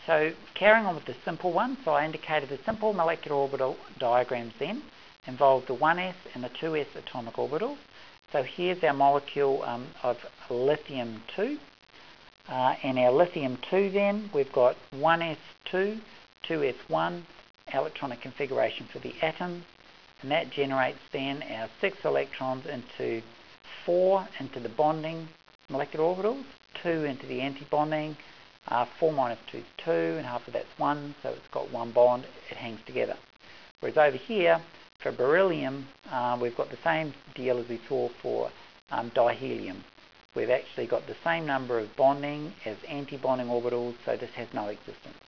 So carrying on with the simple one, so I indicated the simple molecular orbital diagrams then involve the 1s and the 2s atomic orbitals. So here's our molecule of lithium-2. And our lithium-2 then, we've got 1s2, 2s1 electronic configuration for the atoms, and that generates then our 6 electrons into 4 into the bonding molecular orbitals, 2 into the anti-bonding, 4 minus 2 is 2, and half of that's 1, so it's got one bond, it hangs together. Whereas over here, for beryllium, we've got the same deal as we saw for dihelium. We've actually got the same number of bonding as anti-bonding orbitals, so this has no existence.